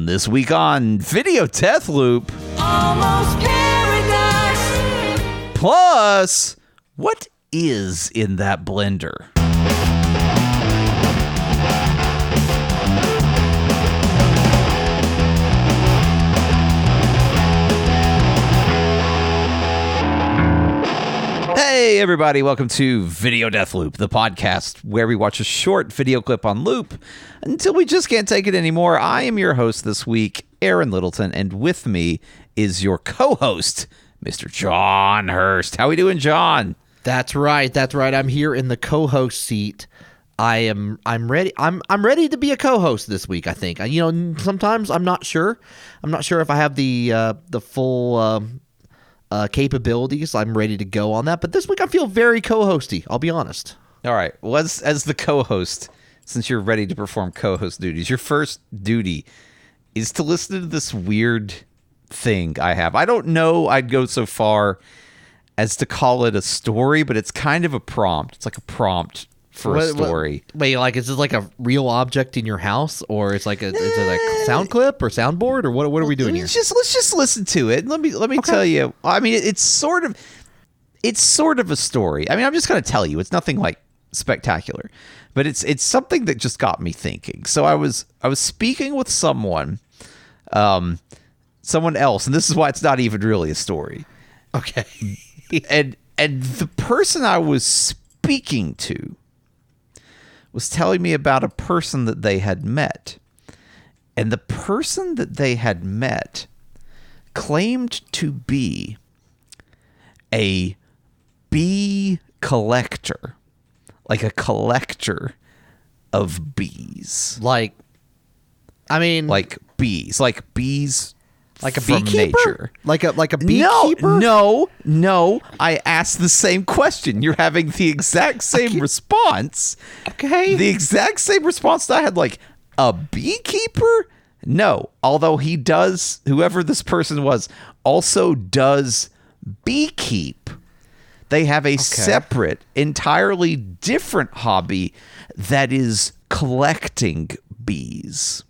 This week on Video Death Loop. Almost paradise. Plus, what is in that blender? Hey everybody, welcome to Video Death Loop, the podcast where we watch a short video clip on loop until we just can't take it anymore. I am your host this week, Aaron Littleton, and with me is your co-host, Mr. John Hurst. How we doing, John? That's right. I'm here in the co-host seat. I'm ready. I'm ready to be a co-host this week, I think. Sometimes I'm not sure. I'm not sure if I have the full capabilities. I'm ready to go on that, but this week I feel very co-hosty, I'll be honest. All right. Well, as the co-host, since you're ready to perform co-host duties, your first duty is to listen to this weird thing I have. I don't know I'd go so far as to call it a story, but it's kind of a prompt. It's like a prompt for a story. Wait, like, is this like a real object in your house, or it's like is it like sound clip or soundboard, or what are we doing here? Let's just listen to it. Let me tell you. I mean, it's sort of a story. I mean, I'm just going to tell you. It's nothing like spectacular, but it's something that just got me thinking. So I was speaking with someone else, and this is why it's not even really a story. Okay. and the person I was speaking to was telling me about a person that they had met. And the person that they had met claimed to be a bee collector. Like a collector of bees. Like bees. Like bees Like a from beekeeper? nature. Like a beekeeper? No. I asked the same question. You're having the exact same response. Okay. The exact same response that I had, like, a beekeeper? No. Although whoever this person was, also does beekeep. They have a separate, entirely different hobby that is collecting bees.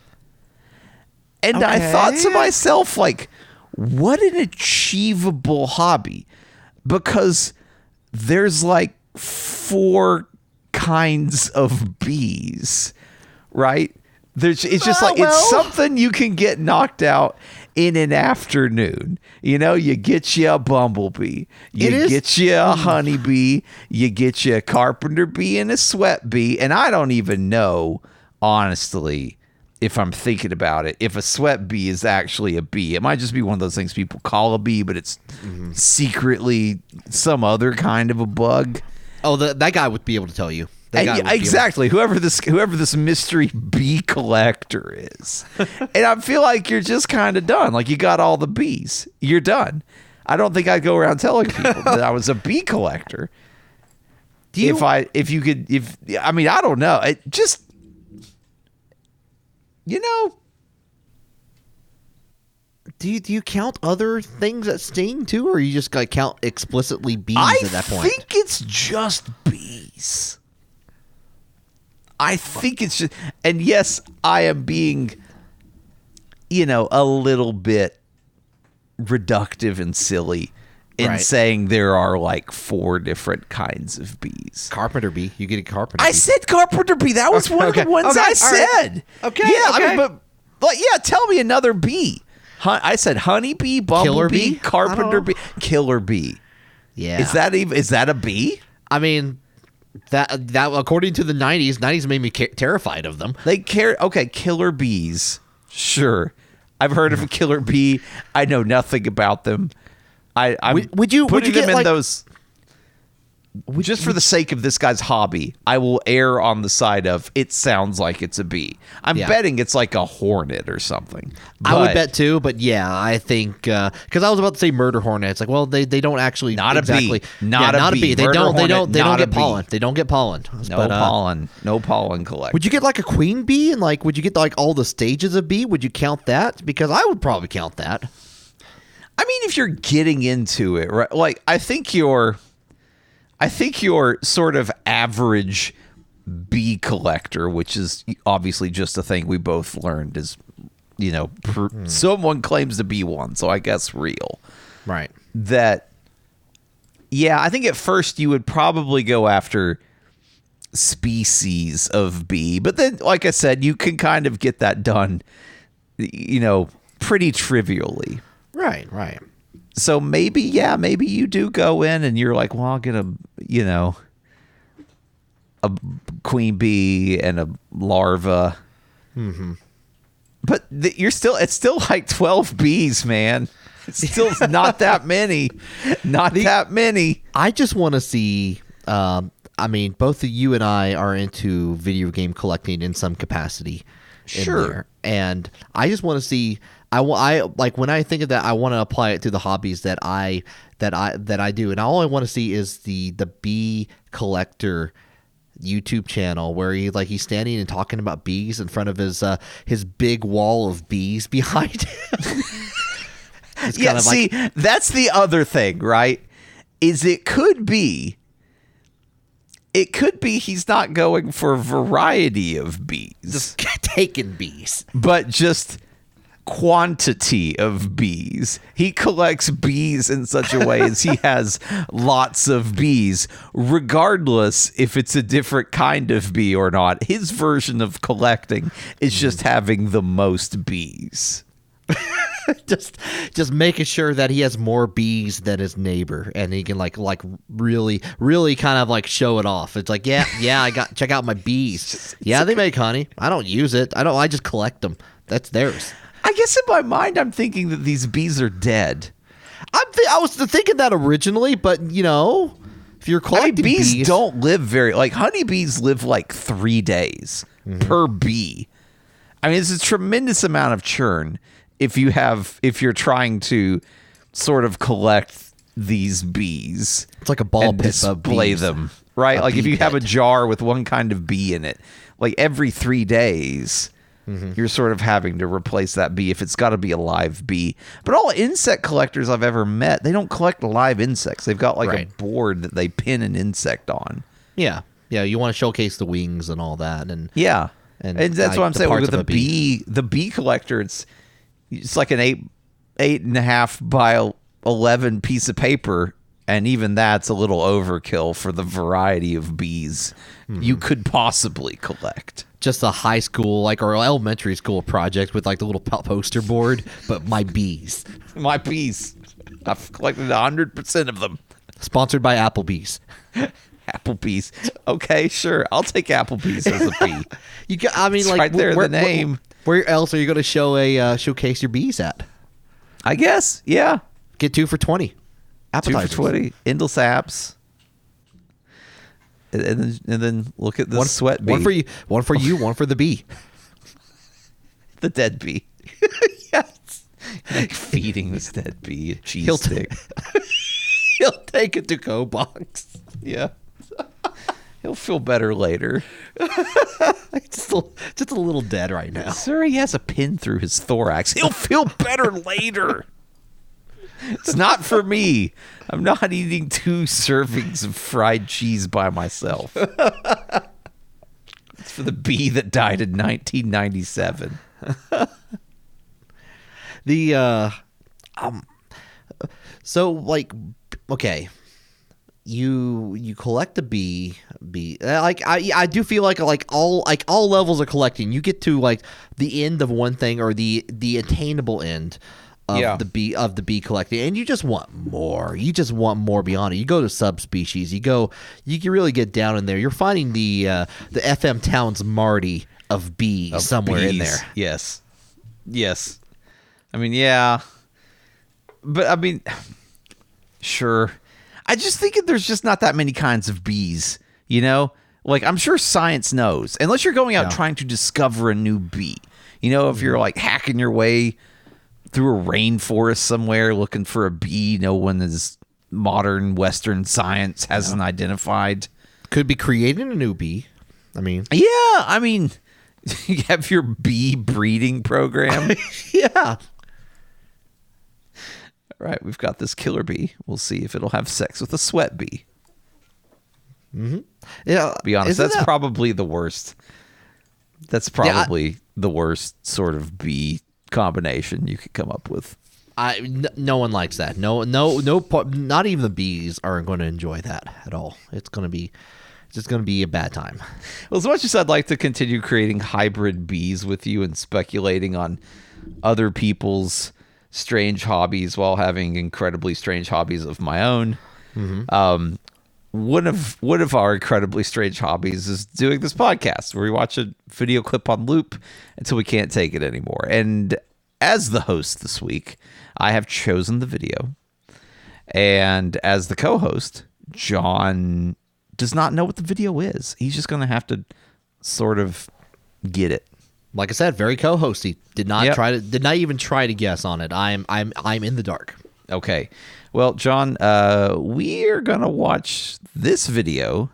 And I thought to myself, like, what an achievable hobby. Because there's like 4 kinds of bees, right? It's just it's something you can get knocked out in an afternoon. You know, you get you a bumblebee, you get you a honeybee, you get you a carpenter bee and a sweat bee. And I don't even know, honestly, if I'm thinking about it, if a sweat bee is actually a bee. It might just be one of those things people call a bee, but it's secretly some other kind of a bug. Oh, that guy would be able to tell you. Exactly. Whoever this mystery bee collector is. And I feel like you're just kind of done. Like, you got all the bees. You're done. I don't think I'd go around telling people that I was a bee collector. I don't know. It just, you know. Do you count other things that sting too, or you just like count explicitly bees at that point? I think it's just bees. I think it's just, and yes, I am being, a little bit reductive and silly in saying there are like 4 different kinds of bees. Carpenter bee. You get a carpenter I bee. said carpenter bee. That was one of the ones I said. Right. Okay. Yeah, okay. I mean, but yeah, tell me another bee. I said honeybee, bumblebee, carpenter bee, killer bee. Yeah. Is that a bee? I mean, that according to the 90s made me terrified of them. Killer bees. Sure. I've heard of a killer bee. I know nothing about them. Would you them get in like those? Just for the sake of this guy's hobby, I will err on the side of it sounds like it's a bee. I'm betting it's like a hornet or something. I would bet too, but yeah, I think because I was about to say murder hornet. It's like, well, they don't actually not exactly, a bee, not a bee. They don't get pollen. They don't get pollen. No pollen collection. Would you get like a queen bee, and like would you get like all the stages of bee? Would you count that? Because I would probably count that. I mean, if you're getting into it, right? Like, I think your sort of average bee collector, which is obviously just a thing we both learned is someone claims to be one, so I guess real. Right. That, yeah, I think at first you would probably go after species of bee, but then, like I said, you can kind of get that done, pretty trivially. Right. So maybe you do go in and you're like, well, I'll get a queen bee and a larva. Mm-hmm. But it's still like 12 bees, man. It's still not that many. That many. I just want to see, both of you and I are into video game collecting in some capacity. Sure. There. And I just want to see, I like when I think of that, I want to apply it to the hobbies that I do. And all I want to see is the bee collector YouTube channel where he's standing and talking about bees in front of his big wall of bees behind him. That's the other thing, right? Is it could be he's not going for variety of bees, just taking bees, but just quantity of bees. He collects bees in such a way as he has lots of bees, regardless if it's a different kind of bee or not. His version of collecting is just having the most bees. just making sure that he has more bees than his neighbor, and he can like really kind of like show it off. It's like, yeah, check out my bees. Yeah, they make honey. I don't use it. I just collect them. That's theirs. I guess in my mind, I'm thinking that these bees are dead. I was thinking that originally, but if you're collecting bees don't live honeybees live like 3 days per bee. I mean, it's a tremendous amount of churn if you're trying to sort of collect these bees. It's like a ball and pit display of bees. them, right? Like if you have a jar with one kind of bee in it, like every 3 days, you're sort of having to replace that bee if it's got to be a live bee. But all insect collectors I've ever met, they don't collect live insects. They've got like a board that they pin an insect on. Yeah. You want to showcase the wings and all that, and yeah, and that's what I'm saying with the bee. The bee collector. It's like an 8.5 by 11 piece of paper, and even that's a little overkill for the variety of bees you could possibly collect. Just a high school, or elementary school project with like the little poster board, but my bees. My bees. I've collected 100% of them. Sponsored by Applebee's. Applebee's. Okay, sure. I'll take Applebee's as a bee. It's right there in the name. Where else are you going to showcase your bees at? I guess, yeah. Get 2 for $20. Appetizers. 2 for $20. Endless apps. And then look at the sweat bee. One for you, one for the bee. The dead bee. Yes. Feeding this dead bee a cheese stick. He'll take a to-go box. Yeah. He'll feel better later. just a little dead right now. Sir, he has a pin through his thorax. He'll feel better later. It's not for me. I'm not eating 2 servings of fried cheese by myself. It's for the bee that died in 1997. Okay. You collect a bee. I do feel like all levels of collecting, you get to like the end of one thing, or the attainable end of the bee collecting, and you just want more. You just want more beyond it. You go to subspecies. You can really get down in there. You're finding the FM Towns Marty of bees somewhere in there. Yes. I mean, yeah, but I mean, sure. I just think there's just not that many kinds of bees, Like, I'm sure science knows. Unless you're going out trying to discover a new bee. If you're, like, hacking your way through a rainforest somewhere looking for a bee no one is modern Western science hasn't identified. Could be creating a new bee. You have your bee breeding program. Yeah. Right, we've got this killer bee. We'll see if it'll have sex with a sweat bee. Mm-hmm. Yeah, be honest, that's probably the worst. That's probably the worst sort of bee combination you could come up with. No one likes that. No, not even the bees are going to enjoy that at all. It's just going to be a bad time. Well, as much as I'd like to continue creating hybrid bees with you and speculating on other people's strange hobbies while having incredibly strange hobbies of my own, one of our incredibly strange hobbies is doing this podcast where we watch a video clip on loop until we can't take it anymore. And as the host this week, I have chosen the video. And as the co-host, John does not know what the video is. He's just going to have to sort of get it. Like I said, very co-hosty. Did not even try to guess on it. I'm in the dark. Okay. Well, John, we're going to watch this video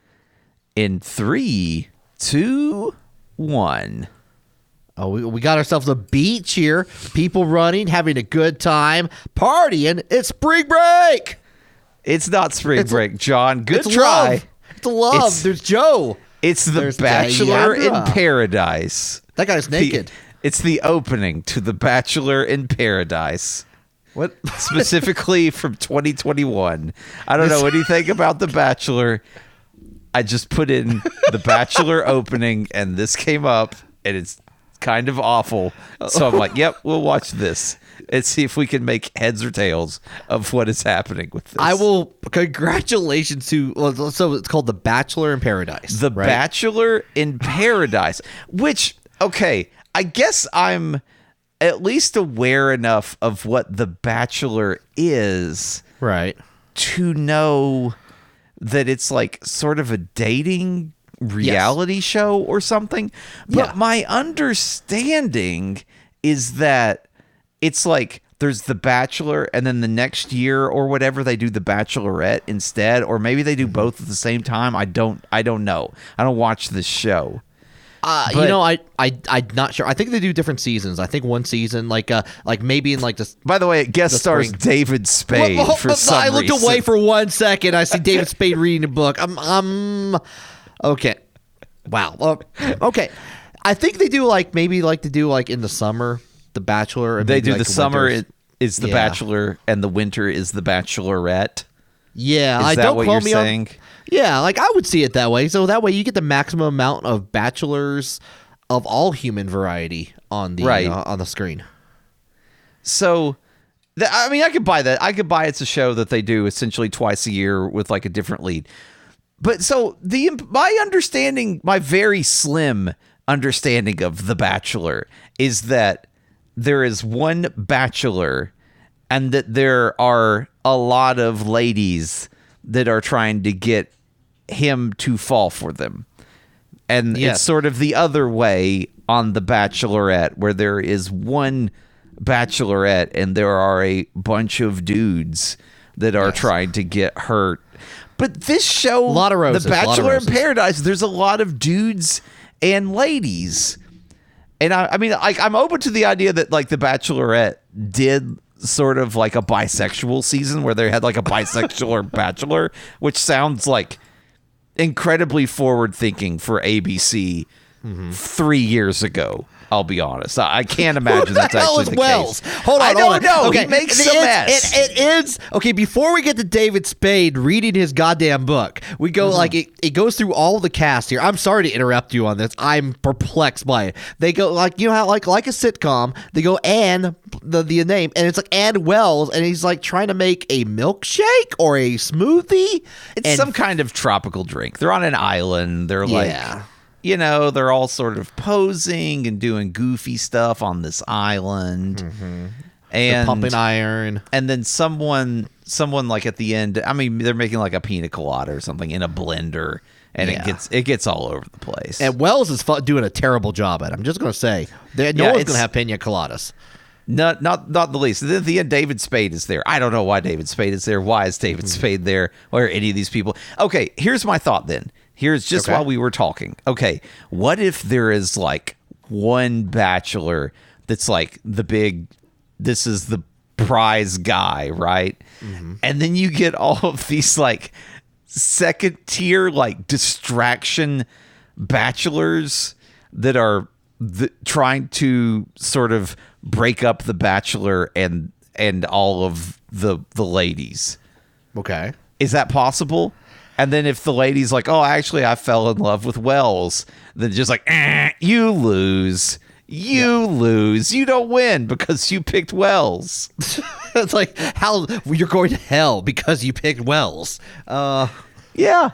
in 3, 2, 1. Oh, we got ourselves a beach here. People running, having a good time, partying. It's spring break. It's not spring break, John. Good It's try. love. It's love. There's Joe. It's The There's Bachelor in Diana. Paradise. That guy's naked. It's the opening to The Bachelor in Paradise. What? Specifically from 2021. I don't know anything about The Bachelor. I just put in The Bachelor opening, and this came up, and it's kind of awful. So I'm like, yep, we'll watch this and see if we can make heads or tails of what is happening with this. I will. Congratulations to. Well, so it's called The Bachelor in Paradise. The right? Bachelor in Paradise, which, okay, I guess I'm at least aware enough of what The Bachelor is Right. to know that it's like sort of a dating reality show or something. But Yeah. my understanding is that it's like there's The Bachelor and then the next year or whatever they do The Bachelorette instead, or maybe they do both at the same time. I don't know. I don't watch this show. You know, I'm not sure. I think they do different seasons. I think one season, like maybe in like this. By the way, it guest stars spring. David Spade for some I looked reason. away for 1 second. I see David Spade reading a book. Okay. Wow. Okay. I think they do maybe to do in the summer, The Bachelor. And They maybe, do the summer winters. is The Yeah. Bachelor and the winter is The Bachelorette. Yeah, Is I that don't what quote you're me saying? Yeah, I would see it that way. So that way you get the maximum amount of bachelors of all human variety on the Right. on the screen. So, I mean, I could buy that. I could buy it's a show that they do essentially twice a year with a different lead. But so my understanding, my very slim understanding of The Bachelor is that there is one bachelor and that there are a lot of ladies that are trying to get him to fall for them. And Yes. it's sort of the other way on The Bachelorette, where there is one bachelorette and there are a bunch of dudes that are trying to get hurt. But this show, A lot of roses, The a lot of Bachelor in roses. Paradise, there's a lot of dudes and ladies. And I mean, I'm open to the idea that The Bachelorette did sort of a bisexual season where they had a bisexual bachelor, which sounds incredibly forward thinking for ABC 3 years ago. I'll be honest. I can't imagine that's Who the hell actually is the Wells? case. Hold on, I hold don't on. know. Okay, He makes a it's- mess. It is okay. Before we get to David Spade reading his goddamn book, we go it goes through all the cast here. I'm sorry to interrupt you on this. I'm perplexed by it. They go you know how like a sitcom. They go Ann the name, and it's Ann Wells, and he's trying to make a milkshake or a smoothie. It's and some kind of tropical drink. They're on an island. They're Yeah. they're all sort of posing and doing goofy stuff on this island. And pumping iron. And then someone at the end, I mean, they're making a pina colada or something in a blender, and Yeah. it gets all over the place. And Wells is doing a terrible job at it. I'm just going to say. No Yeah, one's going it's- to have pina coladas. Not the least. And then at the end, David Spade is there. I don't know why David Spade is there. Why is David Spade there? Why are any of these people? Okay, here's my thought then. Here's just Okay. while we were talking. Okay, what if there is one bachelor that's the big, this is the prize guy, right? And then you get all of these second tier distraction bachelors that are trying to sort of break up the Bachelor and all of the ladies. Okay. Is that possible? And then if the lady's like, oh, actually, I fell in love with Wells, then just like, you lose. You lose. You don't win because you picked Wells. It's like, how you're going to hell because you picked Wells. Yeah.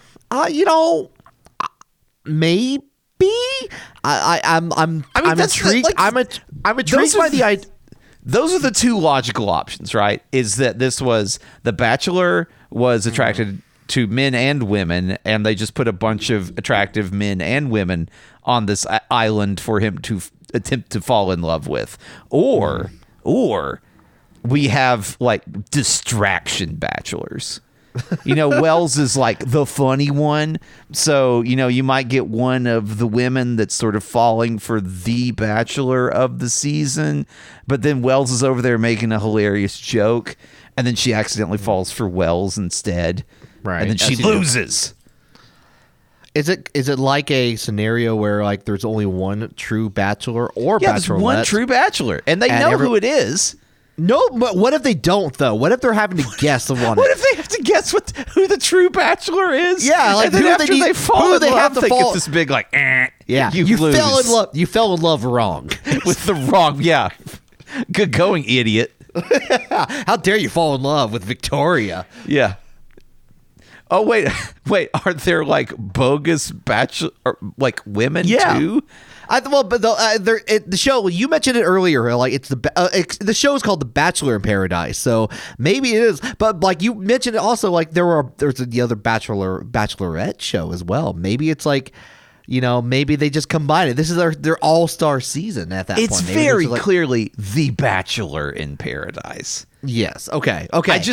Maybe. I'm that's intrigued. I'm intrigued by the idea. Those are the two logical options, right? Is that this was the Bachelor was attracted to men and women, and they just put a bunch of attractive men and women on this island for him to attempt to fall in love with, or we have like distraction bachelors. Wells is like the funny one. So, you might get one of the women that's sort of falling for the Bachelor of the season, but then Wells is over there making a hilarious joke, and then she accidentally falls for Wells instead. Right. And then she loses. Is it like a scenario where like there's only one true Bachelor or Yeah, there's Bachelorette? one true Bachelor, and they know who it is. No, but what if they don't though? What if they're having to guess the one? What if they have to guess who the true Bachelor is? Yeah, like and then who after they fall in love, they get this big like, yeah, you lose. fell in love. You fell in love wrong with the wrong. Yeah, good going, idiot. How dare you fall in love with Victoria? Yeah. Oh wait, are there like bogus bachelor like women too? The show you mentioned it earlier. Like it's the show is called The Bachelor in Paradise, so maybe it is. But like you mentioned, it also like there's the other Bachelorette show as well. Maybe it's like, maybe they just combine it. This is their all-star season at that point. It's very clearly The Bachelor in Paradise. Yes. Okay.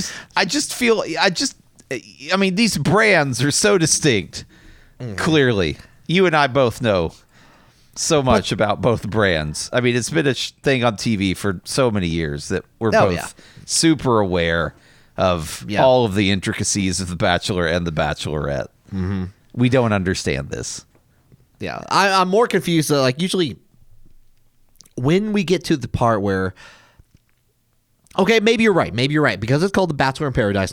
I mean, these brands are so distinct. Clearly, you and I both know so much about both brands. I mean, it's been a thing on TV for so many years that we're both super aware of all of the intricacies of The Bachelor and The Bachelorette. Mm-hmm. We don't understand this. Yeah, I'm more confused. Like usually, when we get to the part where, okay, maybe you're right because it's called The Bachelor in Paradise.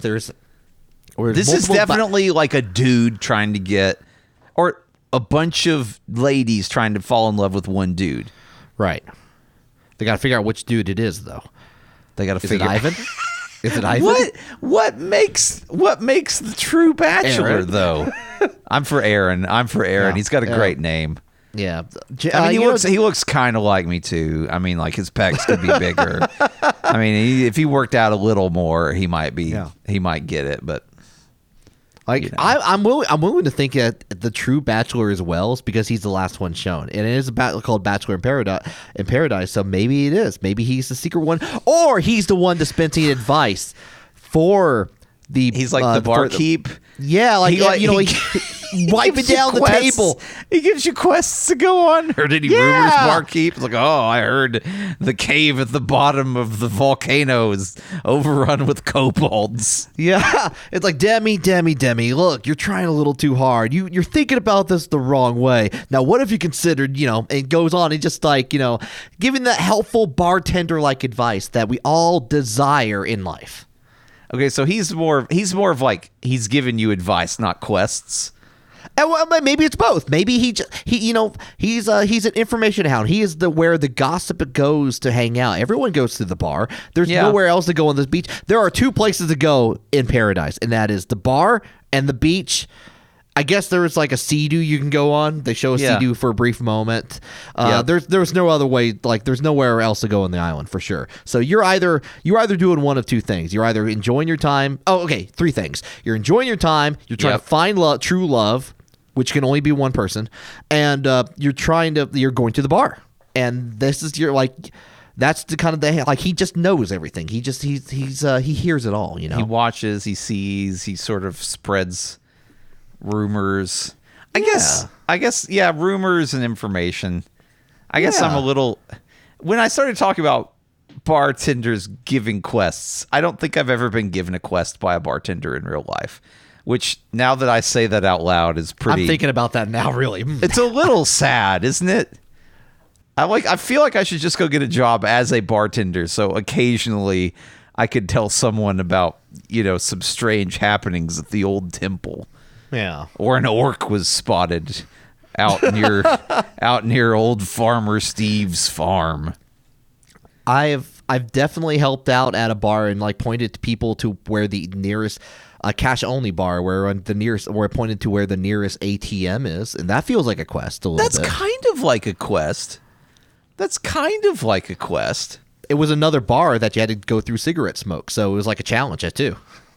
This is definitely like a dude trying to get, or a bunch of ladies trying to fall in love with one dude. Right. They got to figure out which dude it is, though. They got to figure. Ivan? Is it Ivan? What makes the true Bachelor Aaron. though? I'm for Aaron. Yeah. He's got a great name. Yeah. I mean, he looks kind of like me too. I mean, like his pecs could be bigger. I mean, if he worked out a little more, he might get it, but. Like I'm willing to think that the true Bachelor is Wells because he's the last one shown, and it is called Bachelor in Paradise. So maybe it is. Maybe he's the secret one, or he's the one dispensing advice for the. He's like the barkeep. Yeah, like he wiping down the table. He gives you quests to go on. Heard any rumors, barkeep? It's like, oh, I heard the cave at the bottom of the volcano is overrun with kobolds. Yeah, it's like Demi. Look, you're trying a little too hard. You're thinking about this the wrong way. Now, what if you considered, it goes on and just like, giving that helpful bartender-like advice that we all desire in life. Okay, so he's more of like he's giving you advice, not quests. And well, maybe it's both. Maybe he's an information hound. He is where the gossip goes to hang out. Everyone goes to the bar. There's nowhere else to go on this beach. There are two places to go in paradise, and that is the bar and the beach. I guess there was like a Sea-Doo you can go on. They show a Sea-Doo for a brief moment. There's no other way. Like there's nowhere else to go on the island for sure. So you're either doing one of two things. You're either enjoying your time. Oh, okay, three things. You're enjoying your time. You're trying to find true love, which can only be one person, and you're going to the bar. And this is that's the kind of like he just knows everything. He hears it all. He watches. He sees. He sort of spreads rumors. I guess rumors and information. I guess I'm a little, when I started talking about bartenders giving quests, I don't think I've ever been given a quest by a bartender in real life, which now that I say that out loud is pretty. I'm thinking about that now, really. It's a little sad, isn't it? I feel like I should just go get a job as a bartender. So occasionally I could tell someone about, some strange happenings at the old temple. Yeah. Or an orc was spotted out near old Farmer Steve's farm. I've definitely helped out at a bar and like pointed to people to where the nearest cash only bar where I pointed to where the nearest ATM is, and that feels like a quest a little bit. That's kind of like a quest. It was another bar that you had to go through cigarette smoke, so it was like a challenge too.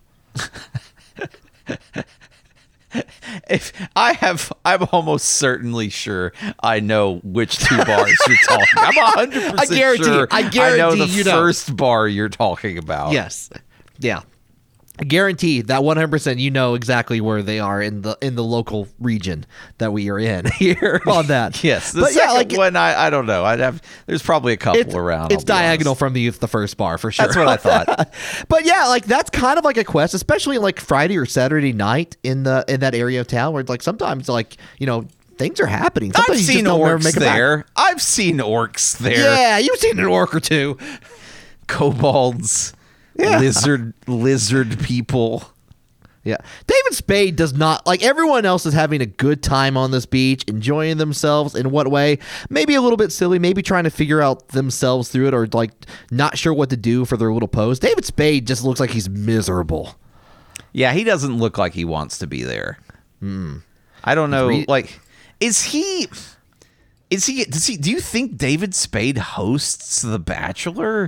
I'm almost certainly sure I know which two bars you're talking. I'm 100% I guarantee sure I know the you know. first bar you're talking about. Yes. Yeah. I guarantee that 100% you know exactly where they are in the local region that we are in here on that. Yes. The but second one, I don't know. There's probably a couple around. It's diagonal from the first bar for sure. That's what I thought. But yeah, like that's kind of like a quest, especially like Friday or Saturday night in that area of town where like sometimes like, things are happening. Sometimes I've you seen just don't ever orcs make it back. there. I've seen orcs there. Yeah, you've seen an orc or two. Kobolds. Yeah. Lizard people. Yeah. David Spade does not, like everyone else is having a good time on this beach, enjoying themselves. In what way? Maybe a little bit silly, maybe trying to figure out themselves through it or like not sure what to do for their little pose. David Spade just looks like he's miserable. Yeah, he doesn't look like he wants to be there. I don't know. Do you think David Spade hosts The Bachelor?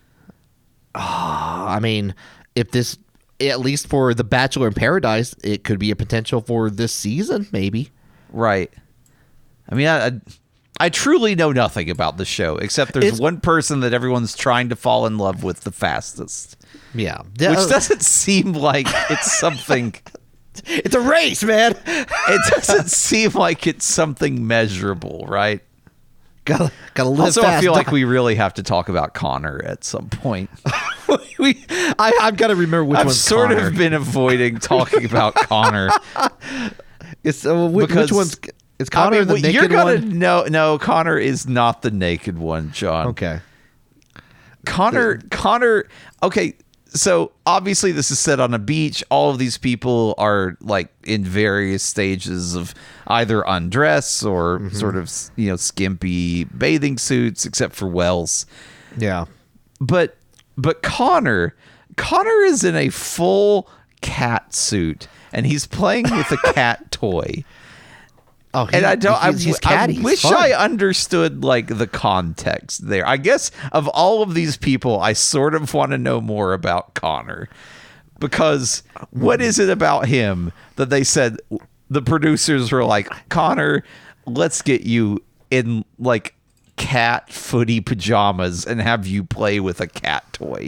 I mean, if this, at least for The Bachelor in Paradise, it could be a potential for this season, maybe. Right. I mean, I truly know nothing about the show, except there's one person that everyone's trying to fall in love with the fastest. Yeah. Which doesn't seem like it's something... It's a race, man. It doesn't seem like it's something measurable, right? Gotta live Also, fast. I feel like we really have to talk about Connor at some point. I've got to remember which I've one's sort Connor. of been avoiding talking about Connor. Which one's... Is Connor the naked you're gonna one? No, Connor is not the naked one, John. Okay. Connor. Okay, so obviously this is set on a beach. All of these people are like in various stages of either undress or sort of skimpy bathing suits, except for Wells. Yeah. But Connor is in a full cat suit and he's playing with a cat toy. Oh, And I catty. wish He's fun. I understood like the context there. I guess of all of these people, I sort of want to know more about Connor, because what is it about him that they said the producers were like, Connor, let's get you in like cat footy pajamas and have you play with a cat toy.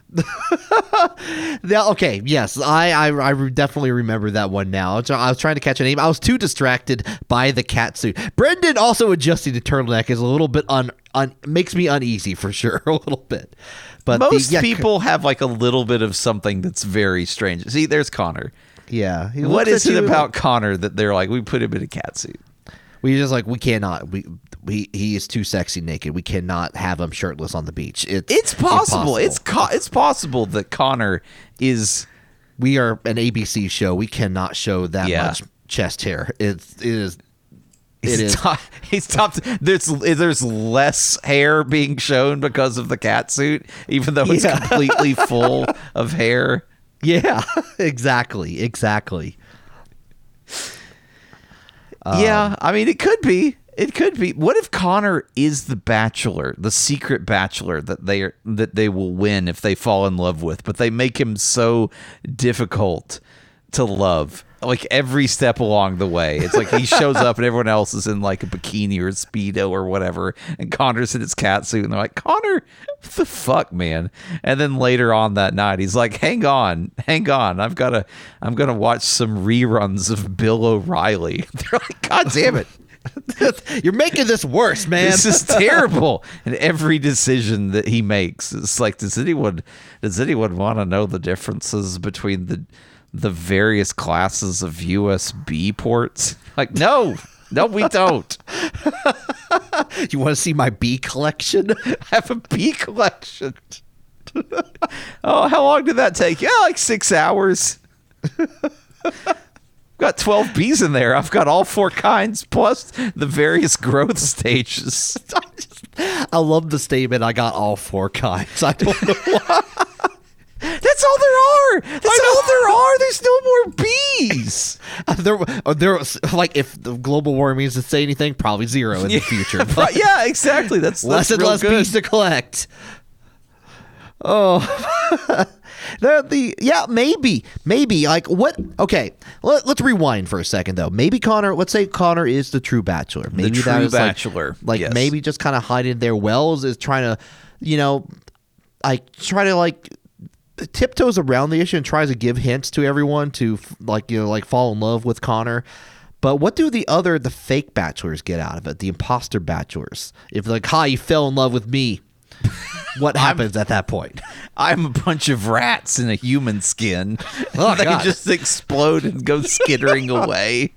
Okay, yes, I definitely remember that one now. I was trying to catch a name. I was too distracted by the cat suit. Brendan also adjusting the turtleneck is a little bit makes me uneasy for sure, a little bit. But Most people have like a little bit of something that's very strange. See, there's Connor. Yeah. He What looks is at it you about Connor that they're like, we put him in a cat suit? We just like, we cannot. He is too sexy naked. We cannot have him shirtless on the beach. It's possible. impossible. It's possible that Connor is. We are an ABC show. We cannot show that Yeah. much chest hair. It is. He's topped. There's less hair being shown because of the cat suit, even though it's Yeah. completely full of hair. Yeah, exactly. Yeah, I mean, it could be. It could be. What if Connor is the bachelor, the secret bachelor that they will win if they fall in love with, but they make him so difficult to love, like every step along the way. It's like he shows up and everyone else is in like a bikini or a Speedo or whatever, and Connor's in his cat suit, and they're like, Connor, what the fuck, man? And then later on that night, he's like, hang on, I'm gonna watch some reruns of Bill O'Reilly. They're like, God damn it. You're making this worse, man. This is terrible. And every decision that he makes, it's like, does anyone want to know the differences between the various classes of USB ports? Like, no. No, we don't. You want to see my bee collection? I have a bee collection. Oh, how long did that take? Yeah, like 6 hours. Got 12 bees in there. I've got all 4 kinds plus the various growth stages. I love the statement. I got all 4 kinds. I don't know why. That's all there are. That's all there are. There's no more bees. There was like, if the global warming is to say anything, probably 0 in the future. But yeah, exactly. That's Less and real less good. bees to collect. Oh, maybe like what? Okay, let's rewind for a second though. Maybe Connor. Let's say Connor is the true bachelor. Maybe true that is bachelor. Like Yes. maybe just kind of hiding there. Wells is trying to, try to tiptoes around the issue and tries to give hints to everyone to fall in love with Connor. But what do the fake bachelors get out of it? The imposter bachelors. If you fell in love with me. What happens at that point? I'm a bunch of rats in a human skin. Oh, they God. just explode and go skittering away.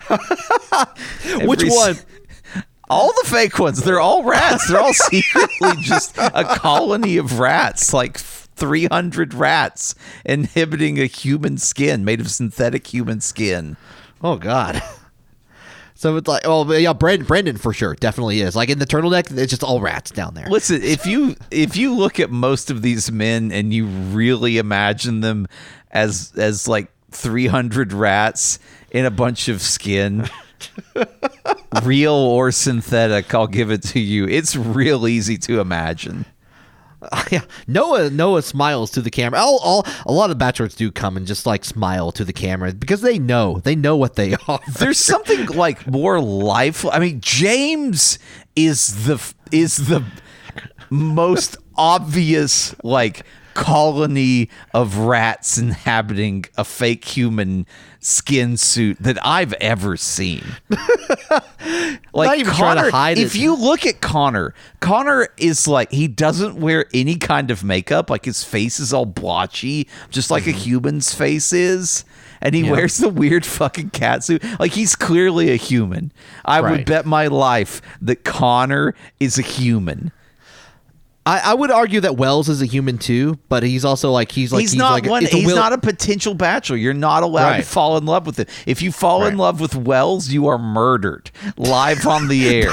Which one? All the fake ones. They're all rats. They're all secretly just a colony of rats, like 300 rats inhabiting a human skin made of synthetic human skin. Oh, God. So it's like, oh yeah, Brendan for sure definitely is. Like in the turtleneck, it's just all rats down there. Listen, if you look at most of these men and you really imagine them as like 300 rats in a bunch of skin, real or synthetic, I'll give it to you. It's real easy to imagine. Yeah, Noah smiles to the camera. A lot of bachelors do come and just like smile to the camera because they know what they are. There's something like more lifeless. I mean, James is the most obvious like colony of rats inhabiting a fake human skin suit that I've ever seen. Like Not even Connor, trying to hide it. if you look at Connor is like, he doesn't wear any kind of makeup. Like his face is all blotchy, just like a human's face is. And he wears the weird fucking cat suit. Like he's clearly a human. I would Right. bet my life that Connor is a human. I would argue that Wells is a human too, but he's also like he's not one. it's a He's will- not a potential bachelor. You're not allowed to Right. fall in love with him. If you fall in Right. love with Wells, you are murdered live on the air.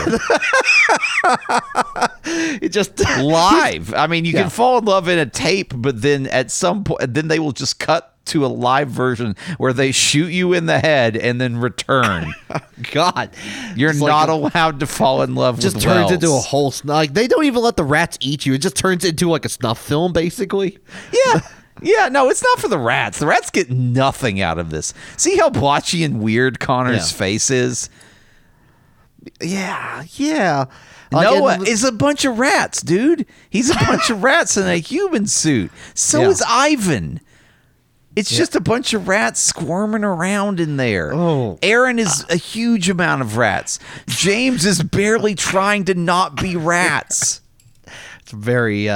It just Live. I mean, you Yeah. can fall in love in a tape, but then at some point, then they will just cut to a live version where they shoot you in the head and then return. God, You're It's not like allowed to fall in love just with turns Wells. into a whole like they don't even let the rats eat you. It just turns into like a snuff film basically. Yeah. Yeah, no, it's not for the rats. The rats get nothing out of this. See how blotchy and weird Connor's Yeah. face is? Yeah. Like, Noah and- is a bunch of rats, dude. He's a bunch of rats in a human suit. So Yeah. is Ivan. It's just a bunch of rats squirming around in there. Oh. Aaron is a huge amount of rats. James is barely trying to not be rats. It's very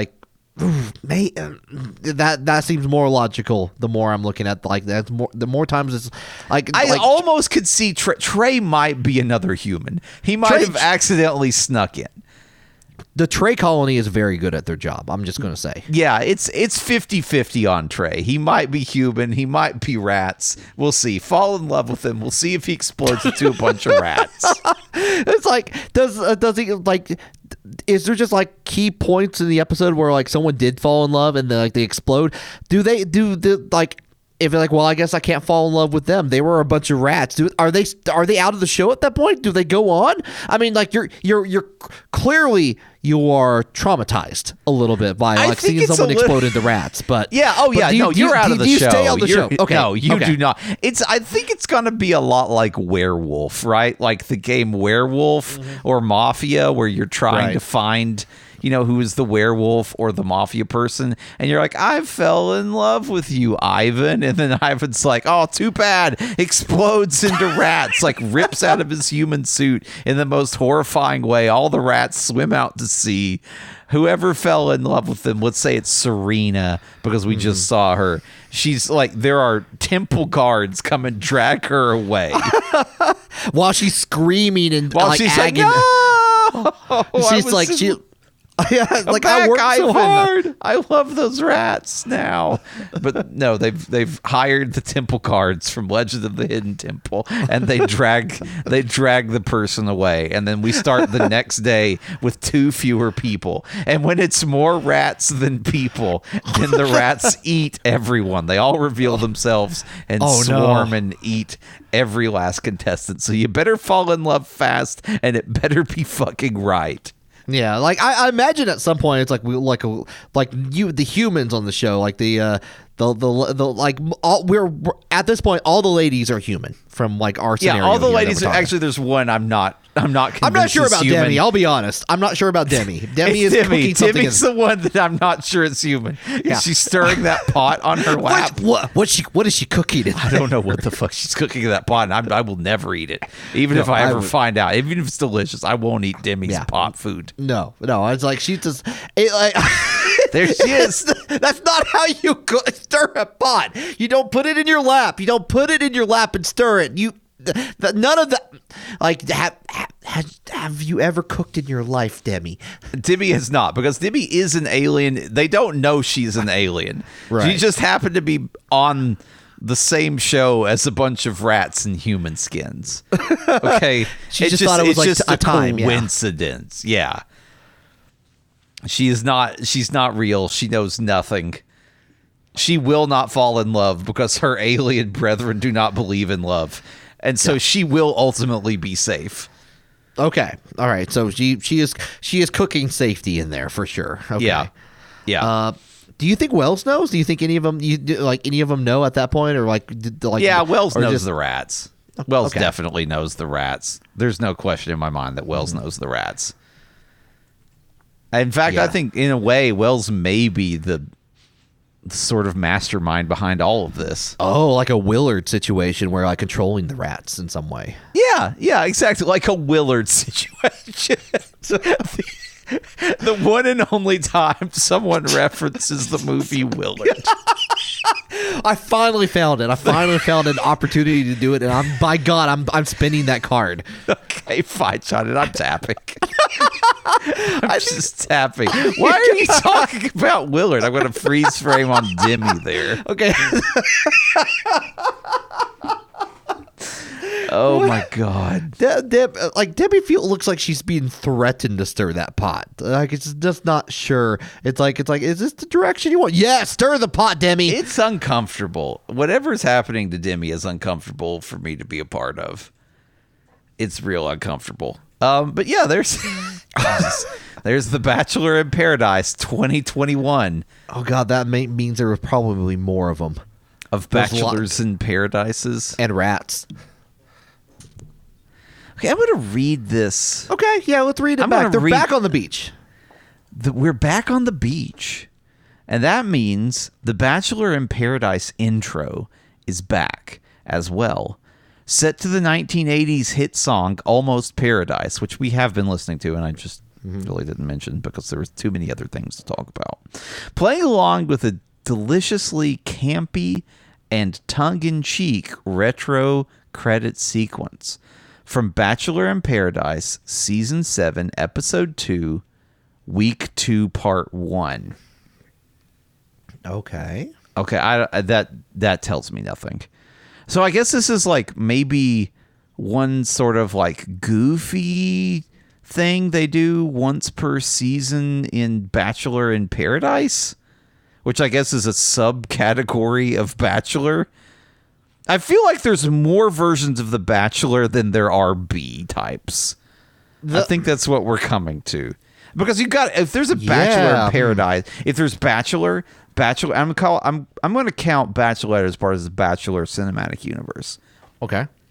that seems more logical. The more I'm looking at like that's more the more times it's like I like, almost could see Trey might be another human. He might Trey- have accidentally snuck in. the Trey colony is very good at their job. I'm just gonna say. Yeah, it's 50-50 on Trey. He might be human. He might be rats. We'll see. Fall in love with him. We'll see if he explodes into a bunch of rats. It's like does he like? Is there just like key points in the episode where like someone did fall in love and they explode? Do the like? If they're like, well, I guess I can't fall in love with them. They were a bunch of rats. Are they out of the show at that point? Do they go on? I mean, like you're clearly you are traumatized a little bit by I like think seeing it's someone a little- explode into rats. But Yeah. Oh, but yeah. do you- No, do you- you're out do of the you show. Stay on the You're- show. Okay. No, you okay. do not. I think it's gonna be a lot like Werewolf, right? Like the game Werewolf or Mafia, where you're trying Right. to find who is the werewolf or the mafia person, and you're like, I fell in love with you, Ivan, and then Ivan's like, oh, too bad, explodes into rats, like rips out of his human suit in the most horrifying way. All the rats swim out to sea. Whoever fell in love with them, let's say it's Serena, because we just saw her. She's like, there are temple guards come and drag her away. While she's screaming and While like she's agony. like, no! She's like, like, back, I worked so Ivan. hard. I love those rats now. But no, they've hired the temple guards from Legend of the Hidden Temple, and they drag the person away. And then we start the next day with 2 fewer people. And when it's more rats than people, then the rats eat everyone. They all reveal themselves and swarm and eat every last contestant. So you better fall in love fast, and it better be fucking right. Yeah, like I imagine at some point it's like the humans on the show, like the like we're at this point all the ladies are human from like our scenario. Yeah, all the here that ladies. we're talking. Actually, there's one I'm not convinced sure is about human. Demi. I'll be honest. I'm not sure about Demi. Demi It's is cooking something. Demi's the one that I'm not sure is human. Yeah. She's stirring that pot on her lap. What is she cooking? I don't know what the fuck she's cooking in that pot, and I will never eat it. Even if I ever find out, even if it's delicious, I won't eat Demi's pot food. No. It's like she's just like There she is. That's not how you stir a pot. You don't put it in your lap. You don't put it in your lap and stir it. None of that. Like, have you ever cooked in your life, Demi? Demi has not, because Demi is an alien. They don't know she's an alien. Right. She just happened to be on the same show as a bunch of rats in human skins. Okay, She just thought it was like just a time, yeah. coincidence. Yeah. She's not real. She knows nothing. She will not fall in love because her alien brethren do not believe in love. And so she will ultimately be safe. Okay, all right. So she is cooking safety in there for sure. Okay. Yeah. Do you think Wells knows? Do you think any of them know at that point, or Yeah, Wells or knows just- the rats. Wells Okay. definitely knows the rats. There's no question in my mind that Wells knows the rats. In fact, Yeah. I think in a way, Wells may be the sort of mastermind behind all of this. Oh, like a Willard situation where like controlling the rats in some way. Yeah, exactly. Like a Willard situation. The one and only time someone references the movie Willard. I finally found it. I finally found an opportunity to do it, and I'm spinning that card. Okay, fine, Sean, and I'm tapping. I'm just tapping. Why are you talking about Willard? I'm going to freeze frame on Demi there. Okay. Oh my God. Debbie looks like she's being threatened to stir that pot. Like, it's just not sure. It's like, is this the direction you want? Yeah, stir the pot, Demi. It's uncomfortable. Whatever's happening to Demi is uncomfortable for me to be a part of. It's real uncomfortable. But yeah, there's The Bachelor in Paradise 2021. Oh God, that means there was probably more of them. Of Bachelors in Paradises. And rats. Okay, I'm going to read this. Okay, yeah, let's read it I'm back. gonna They're read- back on the beach. We're back on the beach. And that means the Bachelor in Paradise intro is back as well. Set to the 1980s hit song Almost Paradise, which we have been listening to, and I just really didn't mention because there was too many other things to talk about. Playing along with a deliciously campy and tongue-in-cheek retro credit sequence from Bachelor in Paradise Season 7, Episode 2, Week 2, Part 1. Okay. Okay, that tells me nothing. So I guess this is like maybe one sort of like goofy thing they do once per season in Bachelor in Paradise, which I guess is a subcategory of Bachelor. I feel like there's more versions of The Bachelor than there are B types. I think that's what we're coming to. Because if there's a Bachelor in Paradise, if there's Bachelor, I'm going to count Bachelorette as part of the Bachelor cinematic universe. Okay.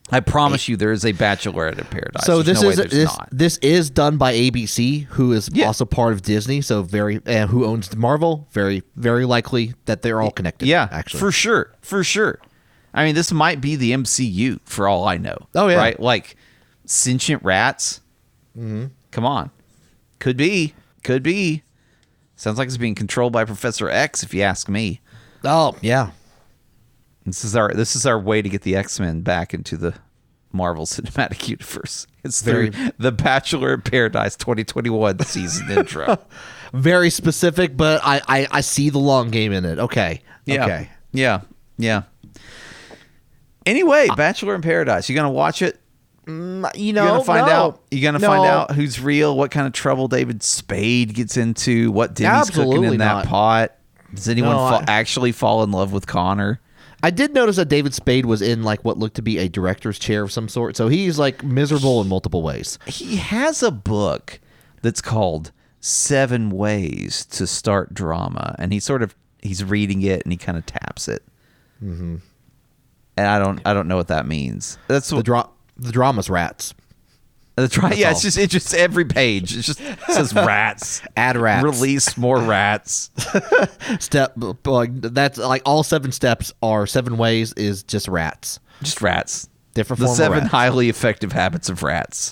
I promise you, there is a Bachelorette in Paradise. So There's no way there's not. this is done by ABC, who is Yeah. also part of Disney. So who owns Marvel? Very very likely that they're all connected. Yeah, actually, for sure. I mean, this might be the MCU for all I know. Oh, yeah. Right? Like sentient rats. Mm-hmm. Come on, could be. Sounds like it's being controlled by Professor X, if you ask me. Oh yeah. This is our way to get the X-Men back into the Marvel Cinematic Universe. It's through the Bachelor in Paradise 2021 season intro. Very specific, but I see the long game in it. Okay. Yeah. Okay. Yeah. Anyway, Bachelor in Paradise. You gonna watch it? You know, find out. You're gonna find No. out who's real, what kind of trouble David Spade gets into, what Demi's cooking Absolutely in that not. pot. Does anyone No, actually fall in love with Connor? I did notice that David Spade was in like what looked to be a director's chair of some sort. So he's like miserable in multiple ways. He has a book that's called 7 Ways to Start Drama, and he's reading it and he kind of taps it. Mm-hmm. And I don't know what that means. That's what The drama's rats. that's right. That's Yeah, all. it's just every page. It says rats. Add rats. Release more rats. Step like that's like all 7 steps are 7 ways is just rats. Just rats. Different The form of 7 rats. highly effective habits of rats.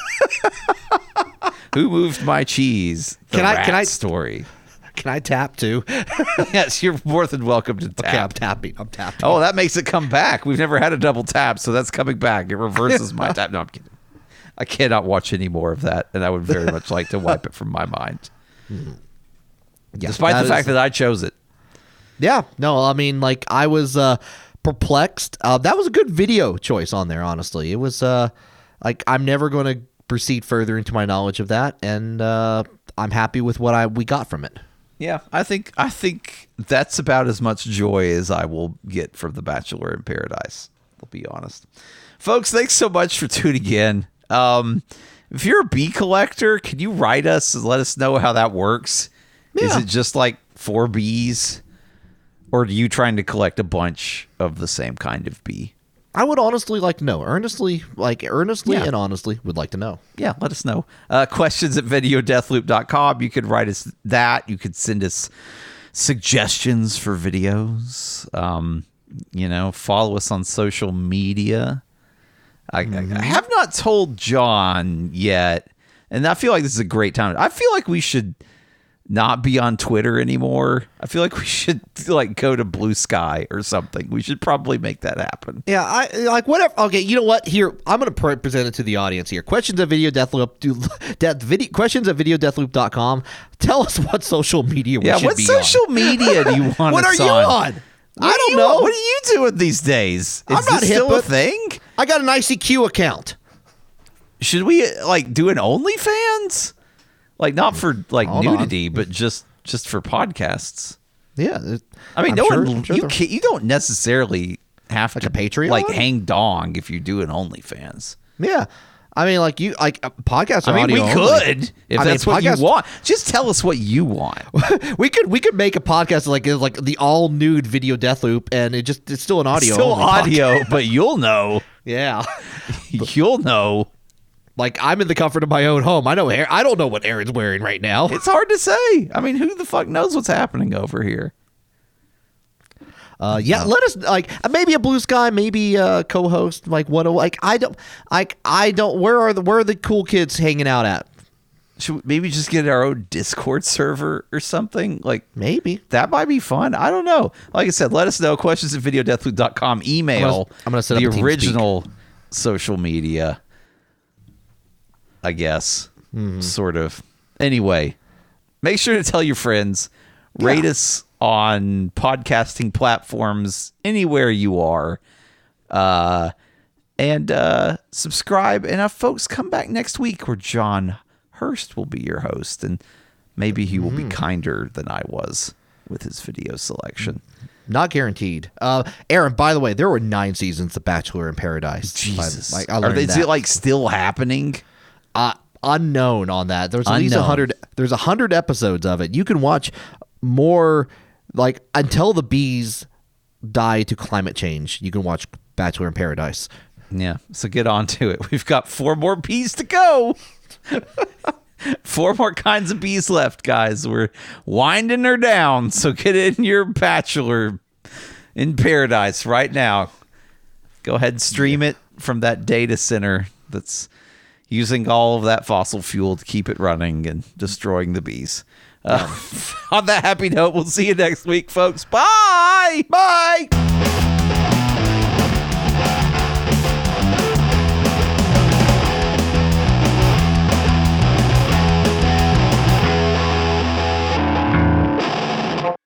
Who moved my cheese? The Can I- rat story. Can I tap too? Yes, you're more than welcome to tap. Okay, I'm tapping. I'm tapping. Oh, that makes it come back. We've never had a double tap, so that's coming back. It reverses my tap. No, I'm kidding. I cannot watch any more of that, and I would very much like to wipe it from my mind. Yeah, Despite the fact that I chose it. Yeah, no, I mean, like I was perplexed. That was a good video choice on there. Honestly, it was like I'm never going to proceed further into my knowledge of that, and I'm happy with what we got from it. Yeah, I think that's about as much joy as I will get from The Bachelor in Paradise. I'll be honest. Folks, thanks so much for tuning in. If you're a bee collector, can you write us and let us know how that works? Is Yeah. it just like 4 bees? Or are you trying to collect a bunch of the same kind of bee? I would honestly like to know. Earnestly Yeah. and honestly would like to know. Yeah, let us know. Questions at videodeathloop.com. You could write us that. You could send us suggestions for videos. Follow us on social media. I have not told John yet, and I feel like this is a great time. I feel like we should not be on Twitter anymore. I feel like we should like go to Blue Sky or something. We should probably make that happen. Yeah, I like whatever. Okay, you know what? Here, I'm going to present it to the audience here. Questions at Video Deathloop. Questions at videodeathloop.com. Tell us what social media we should What be social media do you want What us are you on? on? I don't know. What are you doing these days? Is I'm not this hip, still a but- thing? I got an ICQ account. Should we like do an OnlyFans? Like not for like Hold on. nudity, but just for podcasts. Yeah, I mean, I'm no sure- one I'm sure you there- can't, you don't necessarily have Like to a Patreon? like hang dong if you do an OnlyFans. Yeah, I mean, like you like podcasts. Are I mean, we audio only. could if I mean, that's what you podcast- want. Just tell us what you want. we could make a podcast like the all nude Video Death Loop, and it's still an audio. Still only audio, podcast. but you'll know. Yeah. You'll know. Like I'm in the comfort of my own home. I don't know what Aaron's wearing right now. It's hard to say. I mean, who the fuck knows what's happening over here? Yeah, let us like maybe a Blue Sky, maybe a co-host. Like what? I don't. Where are the cool kids hanging out at? Should we maybe just get our own Discord server or something? Like Maybe. that might be fun. I don't know. Like I said, let us know. Questions at videodeathloop.com. Email. I'm gonna set up the a TeamSpeak. original social media. I guess. Mm-hmm. Sort of. Anyway, make sure to tell your friends. Rate us on podcasting platforms anywhere you are. And subscribe. And folks, come back next week where John Hurst will be your host, and maybe he will be kinder than I was with his video selection. Not guaranteed. Aaron, by the way, there were 9 seasons of Bachelor in Paradise. Jesus, Like, I are learned they that. is it like still happening? Unknown on that. There's at least Unknown. 100. There's 100 episodes of it. You can watch more, like until the bees die to climate change. You can watch Bachelor in Paradise. Yeah, so get on to it. We've got 4 more bees to go. 4 more kinds of bees left, guys. We're winding her down. So get in your Bachelor in Paradise right now. Go ahead and stream it from that data center that's using all of that fossil fuel to keep it running and destroying the bees. On that happy note, we'll see you next week, folks. Bye! Bye!